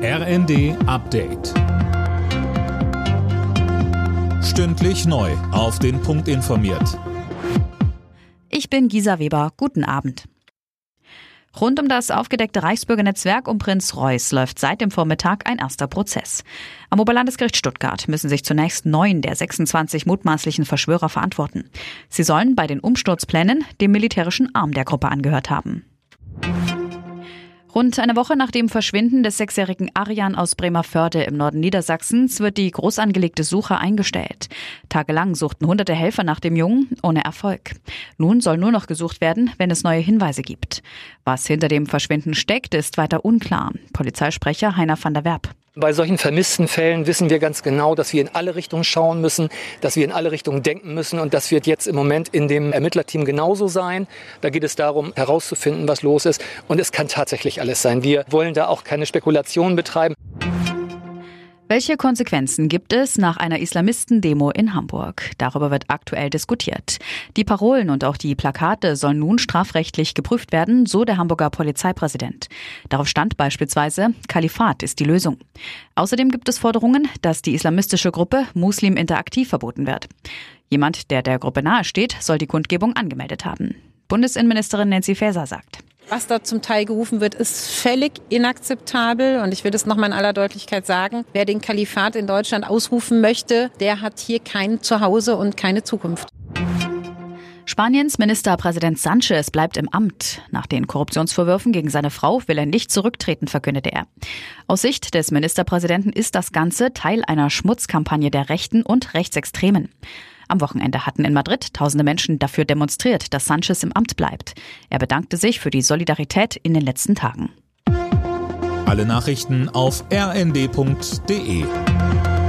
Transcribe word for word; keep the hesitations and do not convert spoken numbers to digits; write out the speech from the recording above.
R N D Update. Stündlich neu auf den Punkt informiert. Ich bin Gisa Weber. Guten Abend. Rund um das aufgedeckte Reichsbürgernetzwerk um Prinz Reuß läuft seit dem Vormittag ein erster Prozess. Am Oberlandesgericht Stuttgart müssen sich zunächst neun der sechsundzwanzig mutmaßlichen Verschwörer verantworten. Sie sollen bei den Umsturzplänen dem militärischen Arm der Gruppe angehört haben. Rund eine Woche nach dem Verschwinden des sechsjährigen Arjan aus Bremervörde im Norden Niedersachsens wird die groß angelegte Suche eingestellt. Tagelang suchten hunderte Helfer nach dem Jungen, ohne Erfolg. Nun soll nur noch gesucht werden, wenn es neue Hinweise gibt. Was hinter dem Verschwinden steckt, ist weiter unklar. Polizeisprecher Heiner van der Werp. Bei solchen vermissten Fällen wissen wir ganz genau, dass wir in alle Richtungen schauen müssen, dass wir in alle Richtungen denken müssen. Und das wird jetzt im Moment in dem Ermittlerteam genauso sein. Da geht es darum, herauszufinden, was los ist. Und es kann tatsächlich alles sein. Wir wollen da auch keine Spekulationen betreiben. Welche Konsequenzen gibt es nach einer Islamisten-Demo in Hamburg? Darüber wird aktuell diskutiert. Die Parolen und auch die Plakate sollen nun strafrechtlich geprüft werden, so der Hamburger Polizeipräsident. Darauf stand beispielsweise, Kalifat ist die Lösung. Außerdem gibt es Forderungen, dass die islamistische Gruppe Muslim interaktiv verboten wird. Jemand, der der Gruppe nahesteht, soll die Kundgebung angemeldet haben. Bundesinnenministerin Nancy Faeser sagt: Was da zum Teil gerufen wird, ist völlig inakzeptabel. Und ich will das nochmal in aller Deutlichkeit sagen. Wer den Kalifat in Deutschland ausrufen möchte, der hat hier kein Zuhause und keine Zukunft. Spaniens Ministerpräsident Sánchez bleibt im Amt. Nach den Korruptionsvorwürfen gegen seine Frau will er nicht zurücktreten, verkündete er. Aus Sicht des Ministerpräsidenten ist das Ganze Teil einer Schmutzkampagne der Rechten und Rechtsextremen. Am Wochenende hatten in Madrid tausende Menschen dafür demonstriert, dass Sánchez im Amt bleibt. Er bedankte sich für die Solidarität in den letzten Tagen. Alle Nachrichten auf r n d punkt d e.